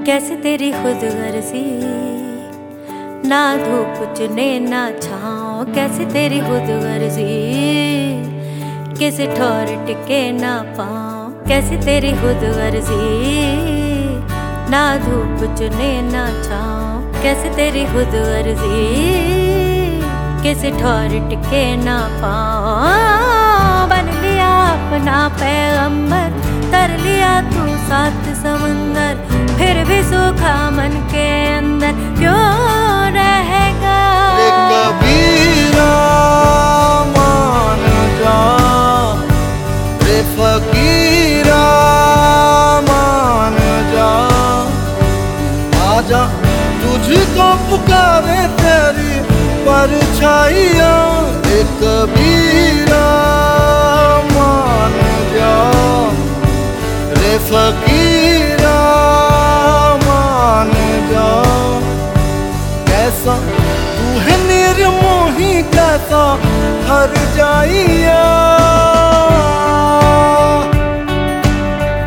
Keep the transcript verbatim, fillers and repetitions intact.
कैसे तेरी खुद गर्जी, ना धूप चुने ना छाँव। कैसे तेरी खुद गर्जी, किसी ठोर टिके ना पाँव। कैसे तेरी खुद गर्जी, ना धूप चुने ना छाँव। कैसे तेरी खुद गर्जी, किसी ठोर टिके ना पाँव। बन लिया अपना पैगंबर, तर लिया तू सात समंदर, फिर भी सूखा मन के अंदर क्यों रहेगा। कबीरा मान जा, रे फकीरा मान जा, आजा तुझको पुकारे तेरी परछाइयाँ। रे कबीरा मान जा, रे फकीरा मान जा। कैसा तू है निर्मोही, कैसा हर जा